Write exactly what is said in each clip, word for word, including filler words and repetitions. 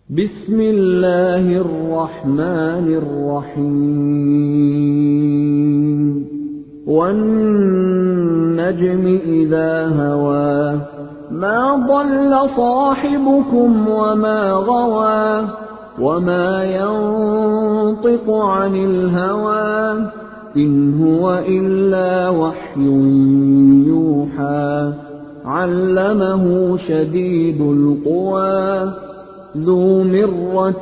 بسم الله الرحمن الرحيم والنجم إذا هوى ما ضل صاحبكم وما غوى وما ينطق عن الهوى إن هو إلا وحي يوحى علمه شديد القوى ذو مرة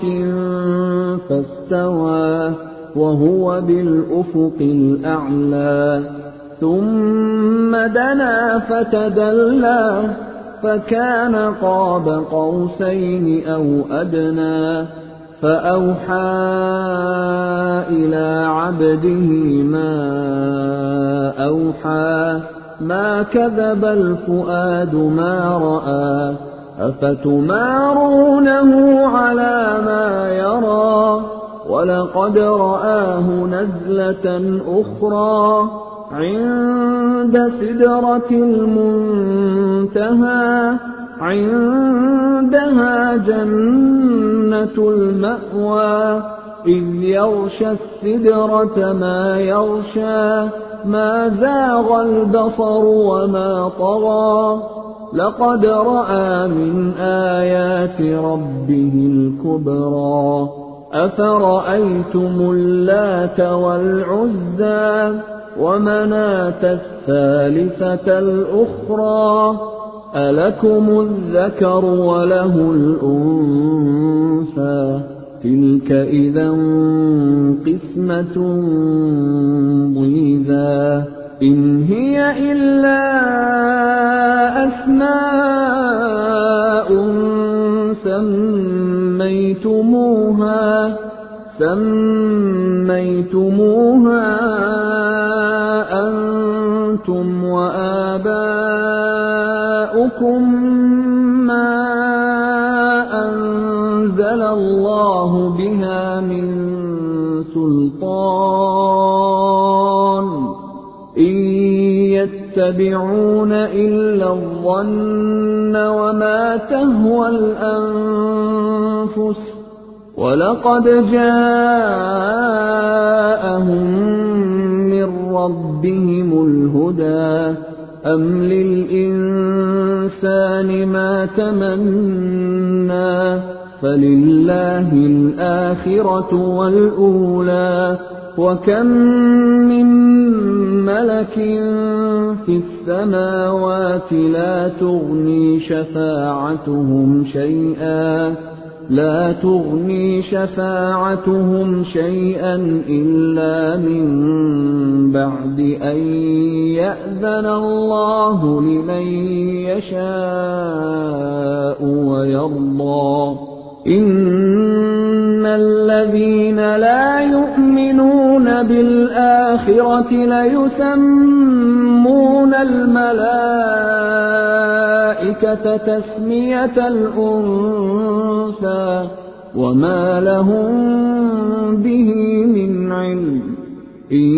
فاستوى وهو بالأفق الأعلى ثم دنا فتدلى فكان قاب قوسين أو أدنى فأوحى إلى عبده ما أوحى ما كذب الفؤاد ما رأى أفتمارونه على ما يرى ولقد رآه نزلة أخرى عند سدرة المنتهى عندها جنة المأوى إذ يغشى السدرة ما يغشى ما زاغ البصر وما طغى لقد رأى من آيات ربه الكبرى أفرأيتم اللات والعزى ومناة الثالثة الأخرى ألكم الذكر وله الأنثى تلك إذا قسمة ضيزى إن هي إلا أسماء سميتموها سميتموها أنتم وآباؤكم ما أنزل الله بها من سلطان إن يتبعون إلا الظن وما تهوى الأنفس ولقد جاءهم من ربهم الهدى أم للإنسان ما تمنى فلله الآخرة والأولى وكم من ملك في السماوات لا تغني شفاعتهم شيئا لا تغني شفاعتهم شيئا إلا من بعد أن يأذن الله لمن يشاء ويرضى إن الذين لا يؤمنون بالآخرة ليسمون الملائكة تسمية الأنثى وما لهم به من علم إن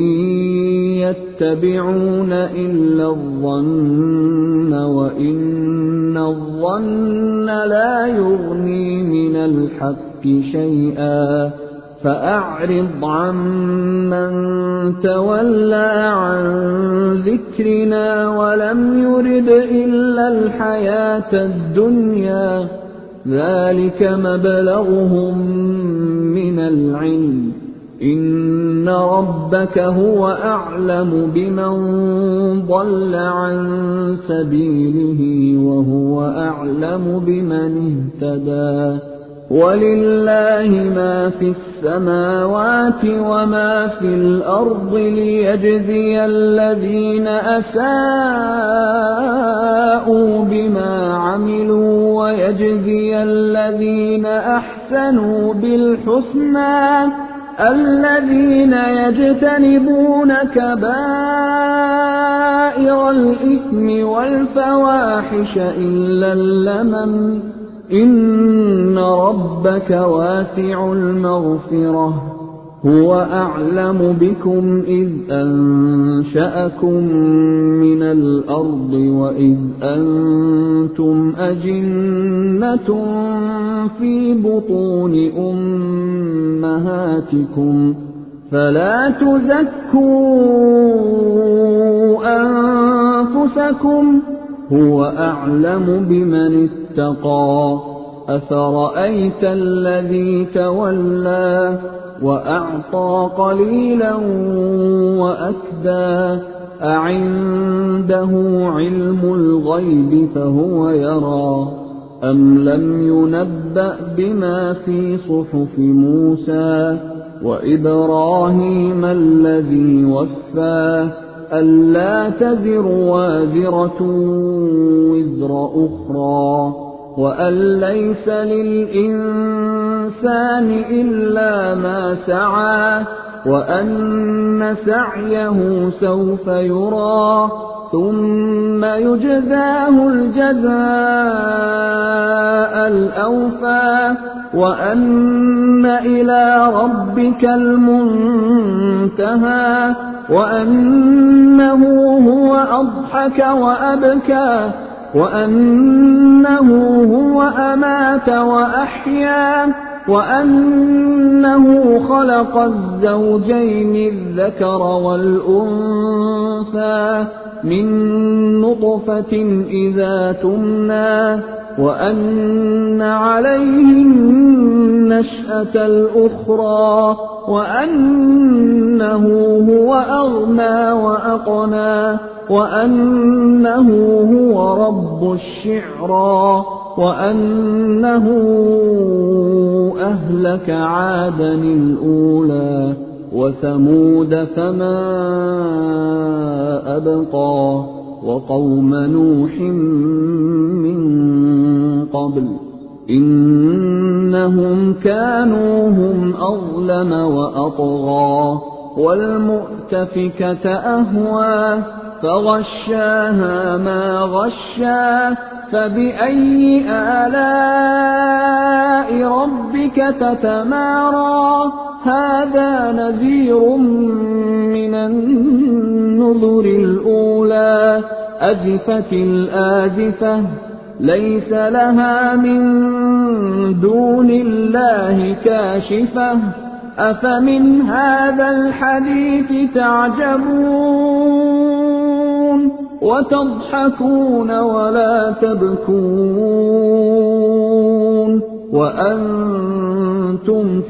يتبعون إلا الظن وإن الظن لا يغني من الحق شيئا فأعرض عمن تولى عن ذكرنا ولم يرد إلا الحياة الدنيا ذلك مبلغهم من العلم إن ربك هو أعلم بمن ضل عن سبيله وهو أعلم بمن اهتدى ولله ما في السماوات وما في الأرض ليجزي الذين أساءوا بما عملوا ويجزي الذين أحسنوا بالحسنى الذين يجتنبون كبائر الإثم والفواحش إلا اللمم إن ربك واسع المغفرة هو أعلم بكم إذ أنشأكم من الأرض وإذ أنتم أجنة في بطون بطون أمهاتكم فلا تزكوا أنفسكم هو أعلم بمن اتقى أفرأيت الذي تولى وأعطى قليلا وأكدى أعنده علم الغيب فهو يرى أم لم ينبأ بما في صحف موسى وإبراهيم الذي وفى ألا تزر وازرة وزر أخرى وأن ليس للإنسان إلا ما سعى وأن سعيه سوف يرى ثم يجزاه الجزاء الأوفى وأن إلى ربك المنتهى وأنه هو أضحك وأبكى وأنه هو أمات وأحيا وأنه خلق الزوجين الذكر والأنثى من نطفة إذا تمنى وأن عليه النشأة الأخرى وأنه هو أغنى وأقنى وأنه هو رب الشعرى وأنه أهلك عادا الأولى وثمود فما أبقى وقوم نوح من قبل إنهم كانوا هم أظلم وأطغى والمؤتفكة أهوى فغشاها ما غشا فبأي آلاء ربك تتمارى هذا نذير من النذر الأولى أزفت الآزفة ليس لها من دون الله كاشفة أفمن هذا الحديث تعجبون وتضحكون ولا تبكون وأنتم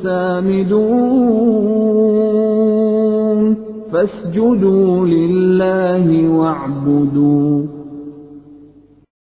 سامدون فاسجدوا لله واعبدوا